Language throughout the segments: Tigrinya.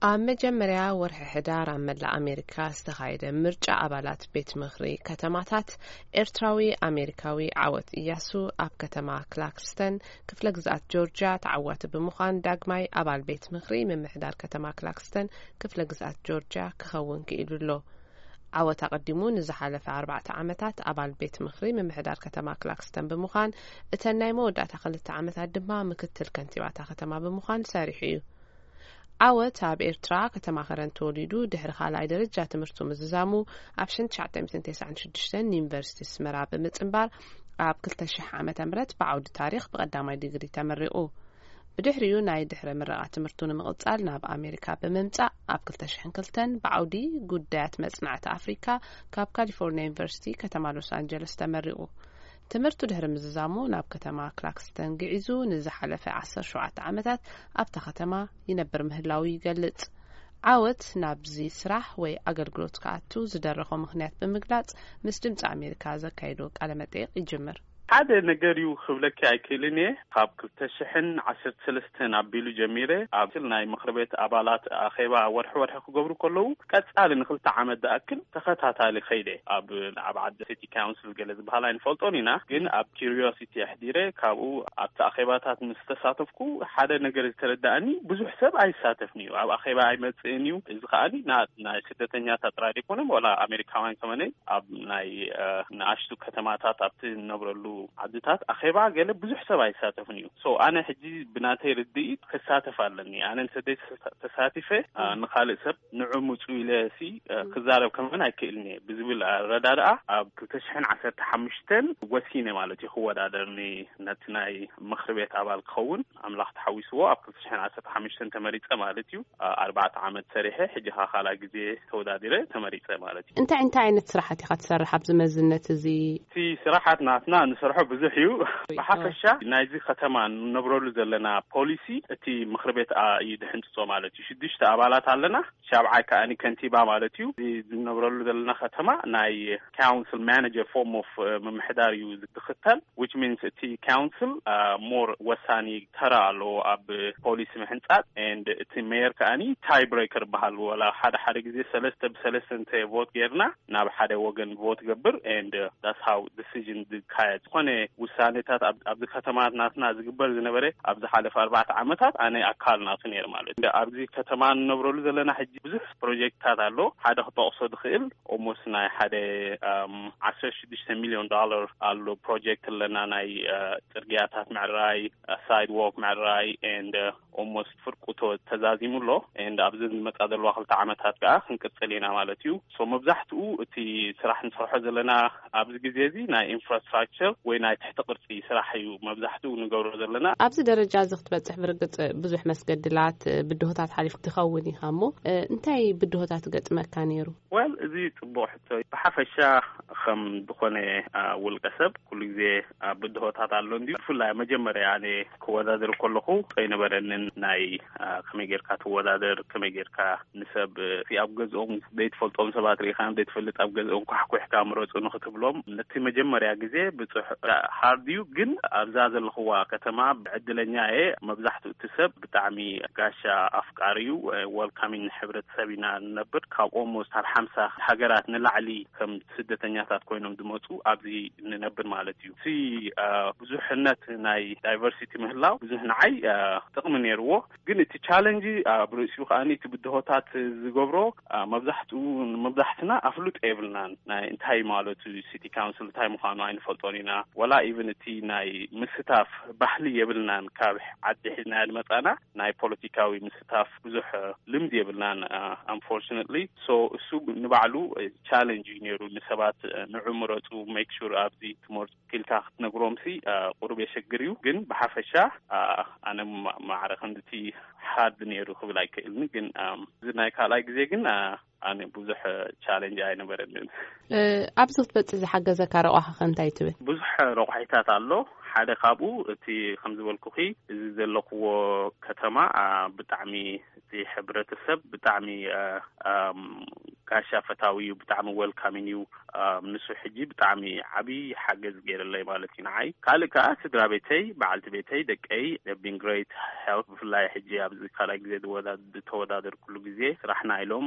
መጀመሪያ ወርሒ ሕዳር ኣብ መላእ ኣሜሪካ ዝተኻየደ ምርጫ ኣባላት ቤት ምኽሪ ከተማታት ኤርትራዊ ኣሜሪካዊ ዓወት እያሱ ኣብ ከተማ ክላክስተን ክፍለ ግዛት ጆርጅያ ተዓዋቲ ብምዃን ዳግማይ ኣባል ቤት ምኽሪ ምምሕዳር ከተማ ክላክስተን ክፍለ ግዛት ጆርጅያ ክኸውን ክኢሉሎ ዓወት ኣቀዲሙ ንዝሓለፈ 4 ዓመታት ኣባል ቤት ምኽሪ ምምሕዳር ከተማ ክላክስተን ብምዃን እተን ናይ መወዳእታ 2 ዓመታት ድማ ምክትል ከንቲባታ ከተማ ብምዃን ሰሪሑ እዩ። ዓወት ኣብ ኤርትራ ከተማ ኸረን ተወሊዱ ድሕሪ ካልኣይ ደረጃ ትምህርቱ ምዝዛሙ ኣብ 1996 ዩኒቨርሲቲ ስመራ ብምጽንባር ኣብ 2000 ዓመተ ምህረት ብዓውዲ ታሪኽ ብቀዳማይ ዲግሪ ተመሪቑ ብድሕሪኡ ናይ ድሕረ ምረቓ ትምህርቱ ንምቕጻል ናብ ኣሜሪካ ብምምጻእ ኣብ 2002 ብዓውዲ ጉዳያት መጽናዕቲ ኣፍሪካ ካብ ካሊፎርኒያ ዩኒቨርሲቲ ከተማ ሎስ አንጀለስ ተመሪቑ ትምህርቱ ድሕሪ ምዝዛሙ ናብ ከተማ ክላክስተን ግዒዙ ንዝሓለፈ 17 ዓመታት ኣብታ ከተማ ይነብር ምህላው ይገልጽ ዓወት ናብዚ ስራሕ ወይ ኣገልግሎት ከኣቱ ዝደረኾ ምኽንያት ብምግላጽ ምስ ድምፂ ኣሜሪካ ዘካይዶ ቃለ መጠይቅ ይጅምር هذا نجاريو خبلك أكلني قاب كتشحن 13 عبيلو جميرة عبتلنا مخربات أبالات أخيبا ورح قبرو كله كتسأل نخلت عمد أكل تختها تالي خيدة أب عد سيتي كونسل جلز بهالاين فولتونينا جن أب كيوريوسيتي أحديره كابو أب أخيباتات مستساتفكو حدا نجار ترداني بزو حساب أي ساتفني أب أخيبا أي متسينيو إذا خالي نا ستة تطرادي كونم ولا أمريكاوين كماني أب ناشتو كتماتات أب نبرلو عدتات أخيبا قال بزح سبعي ساتفنيو أنا حجي بناتي رديت كساتف علني أنا نسديت تساتفه نخالق سب نعم مسؤوليسي كزارب كمان هيكلني بزبل ردارة كتشحن 15 وسينة مالتي هو دادرني نتناي مخربية أبال قون أملاح تحويسوا كتشحن 15 تمريض مالتيو 4 عامات سريحة حجها خلاق زي توداديره تمريض مالتي انت عينت صراحتي قد سرح بزمزنة زي في صراحة ناتنا نصرحه بزحيو بحفشة نايزي ختمان نبرولو زلنا بوليسي اتي مخربيت يدحنتو مالتي شدشت أبالات علنا شابعاك أني كنتيبا مالتيو نبرولو زلنا ختما ناي council manager form of ممحدار يوز دختل which means اتي council more وساني ترالو أب بوليسي محنسات and اتي مير كأني tie breaker بحال ولا حدا جزي سلسة انت vote جيرنا ناب حدا وغن vote جبر and that's how decision كايت خونه وسانيتات أبدي ختمات ناسنا زقبل زنبرة أبدي حالف 4 عامات أنا أكال ناسنير مالد أبدي ختمان نبرولو زلنا حجي بزح بروجكتات له حدا خطأ صد خيل ومسنا حدا 10 مليون دولار على بروجكت لنا ناي ترجياتات مع الراي سايد ووك مع الراي and almost فرقته تزازيم له and أبدي متقدر الواقع تعامتات بقى نكتسلينا مالتيو مبزحتو تي صراحة نصرح زلنا أبدي جزيزي ناي infrastructure وين تحت قرصي صراحة مبزحتو نقول زلنا أبز درجة زخت بتح برقة بزح مسجدلات بدهوتات حليف تخوني هامو انتي بدهوتات قد مكانيرو زي تبوح بحفشة خم دخونه والقصب كل زي بدهوتات اللوندي فلا مجمر يعني كوادر كله أين برنن ناي كميجر كاتوادر كميجر كنسب في أبجز ديت فلتون سبات ريخان ديت فلت أبجز كحكو حكام روز ونخطب لهم نتي مجمر يا جزء بتح هارديو جن أبزاز الخوا كتما بعدلنيا مبزحته تسب بتعمي قاشا أفكاريو والكامين حبرت سبينا نبر كاب almost على 5 حجرات نلعلي كم 6 تنياتات كوينهم دموتو أبزي ننبر مالتيو في بزحنات ناي diversity مهلاو بزحناي تقمن يروه جن تchallenge بريسيو خاني تبدهوتات زجبرو مبزحتنا أفلوت إيفلنان ناي انتهي مالتو city council تاي مخانو عين فلتونينا ولا even تي ناي مستاف بحلي يبلنان كابح عدي حنا المتانا ناي بوليتيكاوي مستاف بزح لمدي يبلنان unfortunately so سوق نبعلو challenge ينيرو نسبات نعمرتو make sure أبدي تمر كل تاخت نقرومسي قرب يشجريو جن بحفشة أنا ما أعرف عندي حد نيرو خبلاي كإلني جن زناي كلاي جزيجن أنا بزح challenge أنا بردن أبزت بس حاجة ذكر أو خنتاي تبي بزح روحيتات الله حدا خابو تي خمس بالكوخي إذا لقوا كتما بتعمي تي حبرة السب بتعمي ጋሻ ፈታዊ ብጣዕሚ ዌልካሚንግ ዩ ንሱ ሕጂ ብጣዕሚ ዓቢ ሓገዝ ገይረለይ ማለት እዩ ንዓይ ካልካ ስድራ ቤተይ በዓልቲ ቤተይ ደቀይ ቢን ግሬት ሄልፕ ብፍላይ ሕጂ ኣብዚ ካልኣይ ግዜ ተወዳደር ኩሉ ግዜ ስራሕና ኢሎም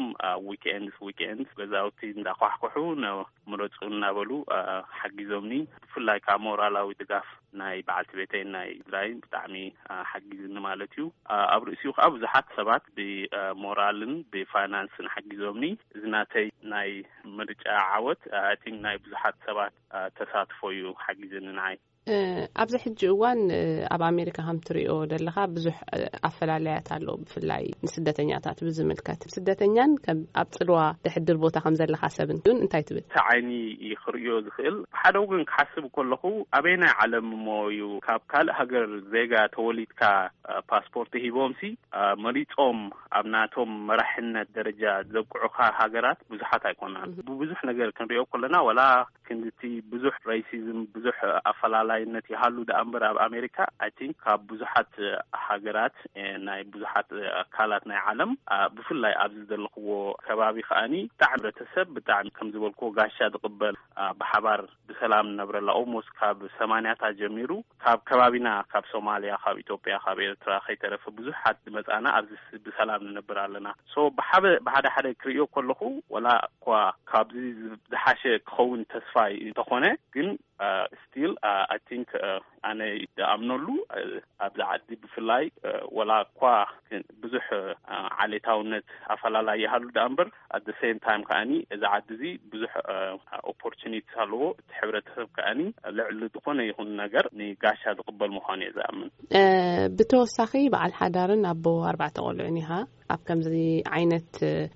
ዊኬንድስ ገዛውቲ እንዳኳሕኩሑ ምረፁ እናበሉ ሓጊዞምኒ ብፍላይ ካብ ሞራላዊ ድጋፍ ናይ በዓልቲ ቤተይ ናይ ድራይ ብጣዕሚ ሓጊዝኒ ማለት እዩ ኣብ ርእሲኡ ከዓ ብዙሓት ሰባት ብሞራልን ብፋይናንስን ሓጊዞምኒ ዝናተይ ናይ ምርጫ ዓወት I think ናይ ብዙሓት ሰባት ተሳትፎ እዩ ሓጊዝኒ ንዓይ ኣብዚ ሕጂ እዋን ኣብ ኣሜሪካ ከም ትሪኦ ደለኻ ብዙሕ ኣፈላለያት ኣሎ ብፍላይ ንስደተኛታት ብዝምልከት ስደተኛን ከም ኣብ ጽልዋ ድሕድር ቦታ ከም ዘለኻ ሰብን ግን እንታይ ትብል ተዓይኒ ይኽርዮ ዝኽእል ሓደ ወገን ክሓስብ ከለኹ ኣበይ ናይ ዓለም ሞዩ ካብ ካልእ ሃገር ዜጋ ተወሊድካ ፓስፖርት ሂቦምሲ መሪፆም ኣብ ናቶም መራሕነት ደረጃ ዘብቅዑካ ሃገራት ብዙሓት ኣይኮናን ብብዙሕ ነገር ክንሪኦ ከለና ወላ ክንድቲ ብዙሕ ሬሲዝም ብዙሕ ኣፈላላይነት ይሃሉ ዳኣምበር ኣብ ኣሜሪካ I think ካብ ብዙሓት ሃገራት ናይ ብዙሓት ኣካላት ናይ ዓለም ብፍላይ ኣብዚ ዘለኽዎ ከባቢ ከኣኒ ብጣዕሚ ሕብረተሰብ ብጣዕሚ ከም ዝበልክዎ ጋሻ ዝቕበል ብሓባር ብሰላም ነብረላ ኦልሞስት ካብ 80ታት ጀሚሩ ካብ ከባቢና ካብ ሶማልያ ካብ ኢትዮጵያ ካብ ኤርትራ ከይተረፈ ብዙሓት መጻና ኣብዚ ብሰላም ንነብር ኣለና ሶ ብሓደ ክሪኦ ከለኹ ወላ እኳ ካብዚ ዝሓሸ ክኸውን ተስፋ እንተኾነ ግን still I think ኣነ ኣምነሉ ኣብዚ ዓዲ ብፍላይ ወላ እኳ ብዙሕ ዓሌታውነት ኣፈላላይ ይሃሉ ዳኣምበር at the same time ከኣኒ እዚ ዓዲ እዚ ብዙሕ ኦፖርቹኒቲ ኣለዎ እቲ ሕብረተሰብ ከኣኒ ልዕሊ ዝኾነ ይኹን ነገር ንጋሻ ዝቕበል ምዃኑ እየ ዝኣምን ብተወሳኺ በዓል ሓዳርን ኣቦ 4 ቆልዑን ኢኻ ኣብ ከምዚ ዓይነት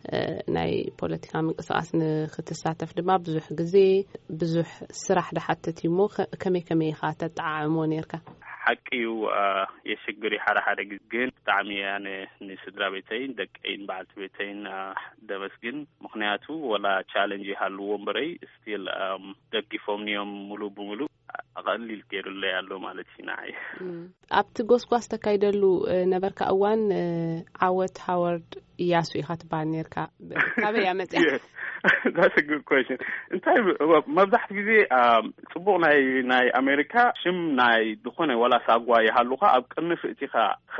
ናይ ፖለቲካ ምንቅስቃስ ንክትሳተፍ ድማ ብዙሕ ግዜ ብዙሕ ስራሕ ድሓተት እሞ ከመይ ኢኻ ተጣዓዕሞ ነርካ ሓቂው የሽግር ሓደ ግዜ ግን ብጣዕሚ ኣነ ንስድራ ቤተይ ደቀይን በዓልቲ ቤተይን ደመስግን ምክንያቱ ወላ ቻሌንጅ ይሃልዎ እምበረይ ስቲል ደጊፎምኒዮም ሙሉ ብሙሉ ኣቐሊል ገይሩለይ ኣሎ ማለት እዩ ንዓይ ኣብቲ ጎስጓስ ተካይደሉ ነበርካ እዋን ዓወት ሃዋርድ ኢያሱ ኢኻ ትባሃል ነርካ ካበይ ኣመፅያ That's a good question. እንታይ መብዛሕትኡ ግዜ ጽቡቕ ናይ ኣሜሪካ ሽም ናይ ዝኾነ ወላ ሳጓ ይሃሉኻ ኣብ ቅንፍ እቲኻ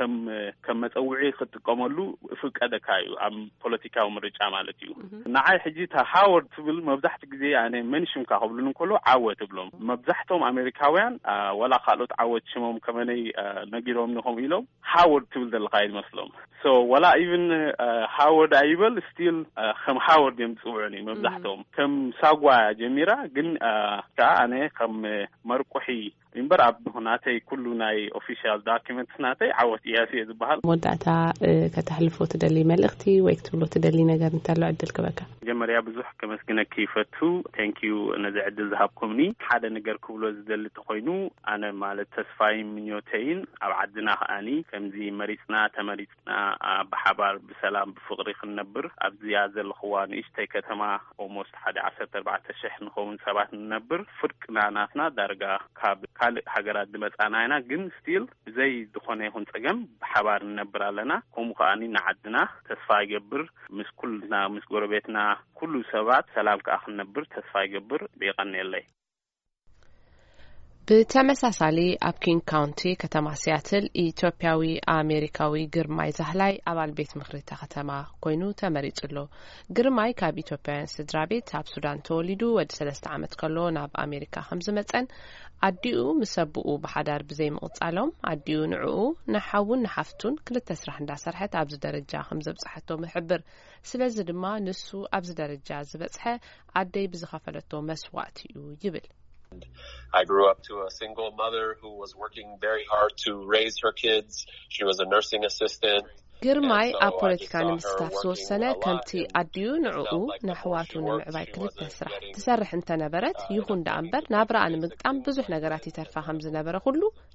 ከም መፀውዒ ክትጥቀመሉ ፍቀደካ እዩ ኣብ ፖለቲካዊ ምርጫ ማለት እዩ ንዓይ ሕጂ ታ ሃዋርድ ትብል መብዛሕትኡ ግዜ ኣነ መን ሽምካ ክብሉን እንከሎ ዓወት ብሎም መብዛሕቶም ኣሜሪካውያን ወላ ካልኦት ዓወት ሽሞም ከመነይ ነጊሮም ንኹም ኢሎም ሃዋርድ ትብል ዘለካ ይመስሎም so ወላ even ሃዋርድ ኣይብል still ከም ሃዋርድ የምጽውዑ መብዛሕቶም ከም ሳጓ ጀሚራ ግን ኣነ ከም መርቆሒ እምበር ኣብ ሁናተይ ኩሉ ናይ ኦፊሻል ዶክመንትስ ናተይ ዓወት ኢያሱ ዝባሃል ሞዳታ ከተሕልፎ ትደሊ መልእኽቲ ወይ ክትብሎ ትደሊ ነገር እንተሎ ዕድል ክበካ መጀመርያ ብዙሕ ከመስግነክ ይፈቱ ቴንክ ዩ ነዚ ዕድል ዝሃብኩምኒ ሓደ ነገር ክብሎ ዝደሊ ተኮይኑ ኣነ ማለት ተስፋይ ምኞተይን ኣብ ዓድና ከኣኒ ከምዚ መሪፅና ተመሪፅና ብሓባር ብሰላም ብፍቅሪ ክንነብር ኣብዚ ዘለኽዋ ንእሽተይ ከተማ ኦልሞስት 14,000 ንኸውን ሰባት ንነብር ፍርቅና ናትና ዳርጋ ካብ ካልእ ሃገራት ድመጻና ኢና ግን ስቲል ብዘይ ዝኾነ ይኹን ፀገም ብሓባር ንነብር ኣለና ከምኡ ከኣኒ ንዓድና ተስፋ ይገብር ምስ ኩልና ምስ ጎረቤትና ኩሉ ሰባት ሰላም ከኣ ክንነብር ተስፋ ይገብር ብይቐኒየለይ ብተመሳሳሊ ኣብ ኪንግ ካውንቲ ከተማ ሲያትል ኢትዮጵያዊ ኣሜሪካዊ ግርማይ ዛህላይ ኣባል ቤት ምክሪ ከተማ ኮይኑ ተመሪጽሎ ግርማይ ካብ ኢትዮጵያውያን ስድራ ቤት ኣብ ሱዳን ተወሊዱ ወዲ 3 ዓመት ከሎ ናብ ኣሜሪካ ከም ዝመጸን ኣዲኡ ምሰብኡ ብሓዳር ብዘይ ምቕጻሎም ኣዲኡ ንዕኡ ንሓውን ንሓፍቱን ክልተ ስራሕ እንዳሰርሐት ኣብዚ ደረጃ ከም ዘብጽሐቶ ምሕብር ስለዚ ድማ ንሱ ኣብዚ ደረጃ ዝበጽሐ ኣደይ ብዝኸፈለቶ መስዋዕት እዩ ይብል I grew up to a single mother who was working very hard to raise her kids. She was a nursing assistant. ግርማይ ኣብ ፖለቲካ ንምስታፍ ዝወሰነ ከምቲ ኣድዩ ንዕኡ ንሕዋቱ ንምዕባይ ክልተ ስራሕ ትሰርሕ እንተነበረት ይኹን ዳእምበር ናብራ ንምግጣም ብዙሕ ነገራት ይተርፋ ከም ዝነበረ ሁሉ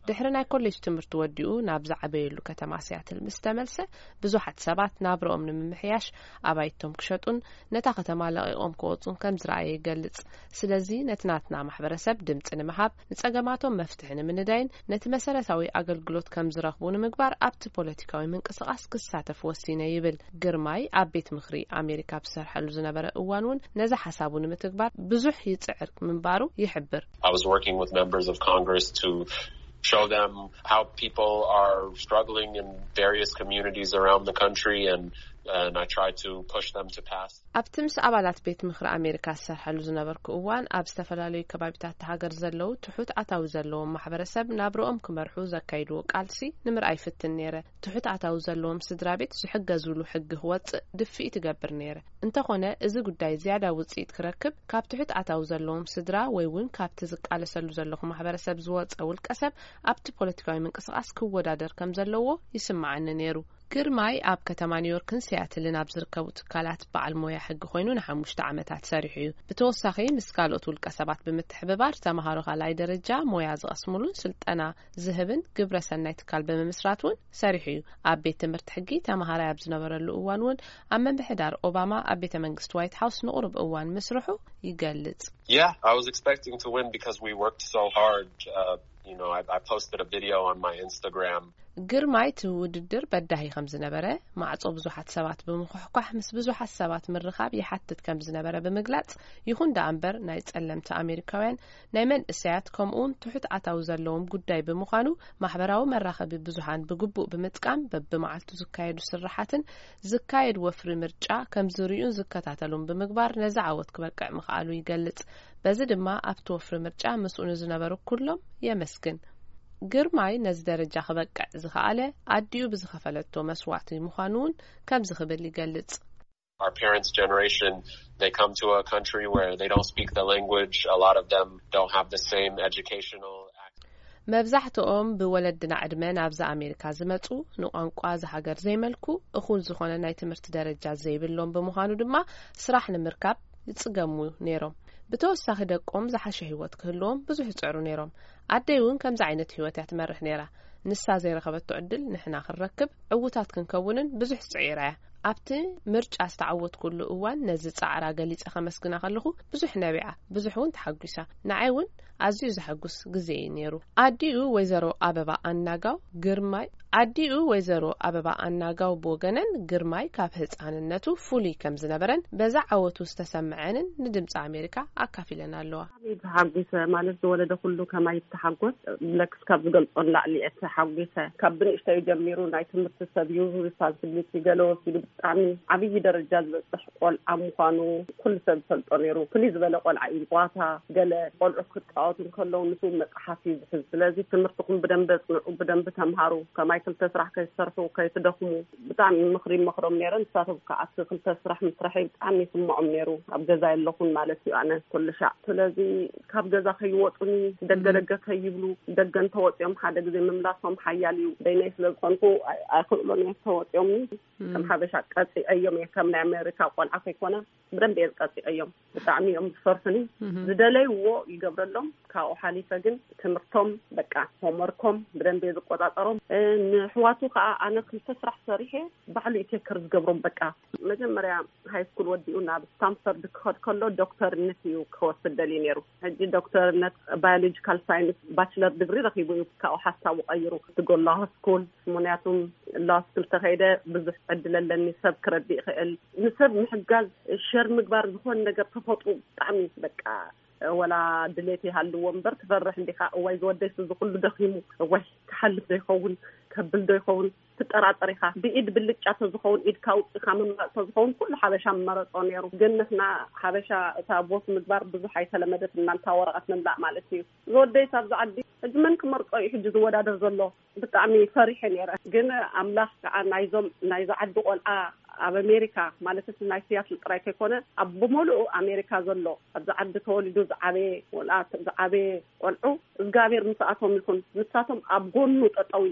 ድሕሪ ናይ ኮሌጅ ትምህርቲ ወዲኡ ናብ ዝዓበየሉ ከተማ ሲያትል ምስተመልሰ ብዙሓት ሰባት ናብሮኦም ንምምሕያሽ ኣባይቶም ክሸጡን ነታ ከተማ ለቂቆም ክወጹን ከም ዝረኣየ ይገልጽ። ስለዚ ነትናትና ማሕበረሰብ ድምጽ ንምሃብ ንጸገማቶም መፍትሒ ንምንዳይን ነቲ መሰረታዊ አገልግሎት ከም ዝረኽቡ ንምግባር ኣብቲ ፖለቲካዊ ምንቅስቃስ ክሳተፍ ወሲነ ይብል። ግርማይ ኣብ ቤት ምኽሪ ኣሜሪካ ብሰርሐሉ ዝነበረ እዋን ነዛ ሓሳቡ ንምትግባር ብዙሕ ይጽዕር ምንባሩ ይሕብር። I was working with members of Congress to show them how people are struggling in various communities around the country and I tried to push them to pass. ኣብትምስ ኣባላት ቤት ምኽሪ ኣሜሪካ ዝሰርሐሉ ዝነበርኩ እዋን ኣብ ዝተፈላለዩ ከባቢታት ሃገር ዘለው ትሑት ኣታዊ ዘለዎም ማሕበረሰብ ናብሮኦም ክመርሑ ዘካይድዎ ቃልሲ ንምርኣይ ፍትን ነይረ። ትሑት ኣታዊ ዘለዎም ስድራቤት ዝሕገዝሉ ሕጊ ክወጽእ ድፍኢ ትገብር ነይረ። እንተኾነ እዚ ጉዳይ ዝያዳ ውጽኢት ክረክብ ካብ ትሑት ኣታዊ ዘለዎም ስድራ ወይ እውን ካብቲ ዝቃለሰሉ ዘለኹ ማሕበረሰብ ዝወጸ ውልቀ ሰብ ኣብቲ ፖለቲካዊ ምንቅስቃስ ክወዳደር ከም ዘለዎ ይስማዓኒ ነይሩ። ግርማይ ኣብ ከተማ ኒውዮርክን ሲያትልን ኣብ ዝርከቡ ትካላት በዓል ሞያ ሕጊ ኮይኑ ን5 ዓመታት ሰሪሑ እዩ። ብተወሳኺ ምስ ካልኦት ውልቀ ሰባት ብምትሕብባር ተማሃሮ ካልኣይ ደረጃ ሞያ ዝቐስሙሉን ስልጠና ዝህብን ግብረ ሰናይ ትካል ብምስራት እውን ሰሪሑ እዩ። ኣብ ቤት ትምህርቲ ሕጊ ተማሃራይ ኣብ ዝነበረሉ እዋን እውን ኣብ ምምሕዳር ኦባማ ኣብ ቤተ መንግስቲ ዋይት ሃውስ ንቁርብ እዋን ምስርሑ ይገልጽ። Yeah, I was expecting to win because we worked so hard. You know, I posted a video on my Instagram. ግርማይ ትውድድር በዳሂ ከም ዝነበረ ማዕጾ ብዙሓት ሰባት ብምኹሕኳሕ ምስ ብዙሓት ሰባት ምርኻብ ይሓትት ከም ዝነበረ ብምግላጽ ይኹን ዳኣምበር ናይ ጸለምቲ ኣሜሪካውያን ናይ መንእሰያት ከምኡን ትሑት ኣታዊ ዘለዎም ጉዳይ ብምዃኑ ማሕበራዊ መራኸቢ ብዙሓን ብግቡእ ብምጥቃም በብመዓልቱ ዝካየዱ ስራሓትን ዝካየድ ወፍሪ ምርጫ ከም ዝርዩን ዝከታተሉን ብምግባር ነዛ ዓወት ክበቅዕ ምኽኣሉ ይገልጽ። በዚ ድማ ኣብቲ ወፍሪ ምርጫ ምስኡን ዝነበሩ ኩሎም የመስግን። ግርማይ ነዚ ደረጃ ክበቅዕ ዝኽኣለ ኣዲኡ ብዝኸፈለቶ መስዋዕቲ ምዃኑን ከም ዝኽብል ይገልጽ። Our parents' generation, they come to a country where they don't speak the language. A lot of them don't have the same educational access. መብዛሕትኦም ብወለድና ዕድመ ናብዛ ኣሜሪካ ዝመጹ ንቋንቋ ዝሃገር ዘይመልኩ እኹል ዝኾነ ናይ ትምህርቲ ደረጃ ዘይብሎም ብምዃኑ ድማ ስራሕ ንምርካብ ይጽገሙ ነይሮም። ብተወሳኺ ደቆም ዝሓሸ ህይወት ክህልዎም ብዙሕ ይጽዕሩ ነይሮም። ኣደይ እውን ከምዚ ዓይነት ህይወት ትመርሕ ነይራ። ንሳ ዘይረኸበቶ ዕድል ንሕና ክንረክብ ዕውታት ክንከውንን ብዙሕ ጽዒራ እያ። ኣብቲ ምርጫ ዝተዓወት ኩሉ እዋን ነዚ ጻዕራ ገሊጸ ከመስግና ከለኹ ብዙሕ ነቢዓ ብዙሕ እውን ተሓጒሳ ንዓይ እውን ኣዝዩ ዘሐጉስ ግዜ ነይሩ። ኣዲኡ ወይዘሮ ኣበባ ኣናጋው ግርማይ ኣዲኡ ወይዘሮ ኣበባ ኣናጋው ብወገነን ግርማይ ካብ ህፃንነቱ ፍሉይ ከም ዝነበረን በዛ ዓወቱ ዝተሰምዐንን ንድምፂ ኣሜሪካ ኣካፊለና ኣለዋ። ተሓጒሰ ማለት ዝወለደ ኩሉ ከማይ ተሓጎስ ለክስ ካብ ዝገልጾን ላዕሊ ተሓጒሰ ካብ ብንእሽተይ ጀሚሩ ናይ ትምህርቲ ሰብ እዩ ሪስፖንሲቢሊቲ ገሎ ሲሉ ብጣዕሚ ዓብይ ደረጃ ዝበፅሕ ቆልዓ ምዃኑ ኩሉ ሰብ ፈልጦ ነይሩ። ፍሉይ ዝበለ ቆልዓ እዩ። ዋታ ገለ ቆልዑ ክጣወቱ ከለው ንሱ መጽሓፍ ይዝሕዝ። ስለዚ ትምህርትኩም በደንብ ጽንዑ በደንብ ተምሃሩ ከማይ ክልተ ስራሕ ከይሰርሑ ከይትደኽሙ ብጣዕሚ ምኽሪ መኽሮም ነይረን። ንሳቶም ከዓት ክልተ ስራሕ ምስራሕ ብጣዕሚ ይስምዖም ነይሩ። ኣብ ገዛ የለኹን ማለት እዩ ኣነ ኩሉ ሻዕ። ስለዚ ካብ ገዛ ከይወጡኒ ደገደገ ከይብሉ ደገን ተወፅኦም ሓደ ግዜ ምምላሶም ሓያል እዩ። ደይናይ ስለዝኾንኩ ኣይክእሎን ተወፅኦም ከም ሓበሻ ቀፂዐዮም ከም ናይ ኣሜሪካ ቆልዓ ከይኮነ በደንብ ቀፂዐዮም ብጣዕሚ እዮም ዝፈርፍኒ ዝደለይዎ ይገብረሎም። ካብኡ ሓሊፈ ግን ትምህርቶም በቃ ሆምወርኮም በደንብ ዝቆጣጠሮም ንሕዋቱ ከዓ ኣነ ክልተ ስራሕ ሰሪሐ ባዕሉ ይተከር ዝገብሮም በቃ መጀመርያ ሃይ ስኩል ወዲኡ ናብ ስታንፈርድ ክኸድ ከሎ ዶክተርነት እዩ ክወስድ ደልዩ ነይሩ። ሕጂ ዶክተርነት ባዮሎጂካል ሳይንስ ባችለር ዲግሪ ረኺቡ እዩ። ካብኡ ሓሳቡ ቀይሩ ትጎላ ስኩል ምክንያቱም ላ ስኩል ተኸይደ ብዙሕ ዕድል ኣለኒ ሰብ ክረዲእ ይኽእል ንሰብ ምሕጋዝ ሸር ምግባር ዝኾነ ነገር ተፈጥሩ ብጣዕሚ በቃ ወላ ድሌት ይሃልዎ እምበር ትፈርሕ እንዲኻ እዋይ ዝወደይ ዝኩሉ ደኺሙ እዋይ ክሓልፍ ዶ ይኸውን ከብል ዶ ይኸውን ትጠራጠር ኢኻ ብኢድ ብልጫ ተዝኸውን ኢድ ካውፅኻ መምራፅ ተዝኸውን ኩሉ ሓበሻ መረፆ ነይሩ። ግን ንሕና ሓበሻ እታ ቦት ምግባር ብዙሕ ኣይተለመደት እናንታ ወረቐት መምላእ ማለት እዩ። ዝወደይ ሳብ ዝዓዲ ሕጂ መን ክመርፆ እዩ ሕጂ ዝወዳደር ዘሎ ብጣዕሚ ፈሪሐ ነይረ። ግን ኣምላኽ ከዓ ናይዞም ናይ ዝዓዲ ቆልዓ ኣብ ኣሜሪካ ማለት ናይ ሲያትል ጥራይ ከይኮነ ኣብ ብሙሉእ ኣሜሪካ ዘሎ ኣብ ዝዓዲ ተወሊዱ ዝዓበየ ወላ ዝዓበየ ቆልዑ እግዚአብሔር ምስኣቶም ይኹን ንሳቶም ኣብ ጎኑ ጠጠው ኢሎም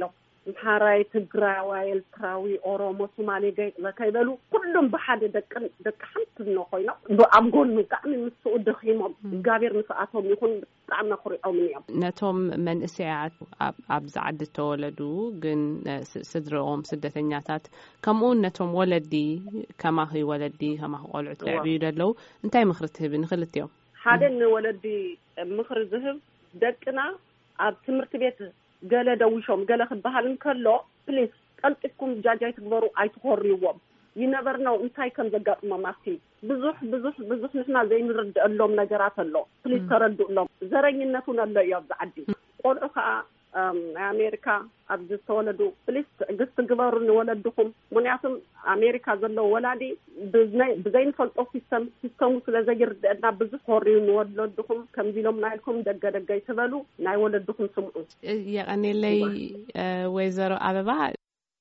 محاراي تجراوي التراوي أورومو سومالي جاي لكيبلو كلهم بحد دك حنت النقينا بأمجون نتعمل مسؤول دخيمة جابير مساعتهم يكون تعمل قرية أو منيم نتهم من إسعاد أبزعد تولدو جن صدرهم سدتنياتات كمون نتهم ولدي كما هي ولدي كما هو قلعت لعبيد لو انتي مخرته بنخلت يوم حدا ولدي مخر ذهب دكنا أب تمرت بيت قال دوشهم قال خبهالن كله بليز قلتكم جاجاي تكبروا أي تخريوهم ينبرناو انتي كان زقاق ماماتي بزح نحنا زي نرد لهم نجرات الله بليز تردوا لهم زرينتنا اللي يبعدي قولوا أمريكا أبز تولدوا بليز قصة قبار ولدهم منعتم أمريكا زلوا ولادي بزين فلتو سيستم سلازجر أدنا بزح هوريون ولدهم كم دينهم نايلكم دقا يتبالوا ناي ولدهم سمعوا يعني لي ويزارو أبابا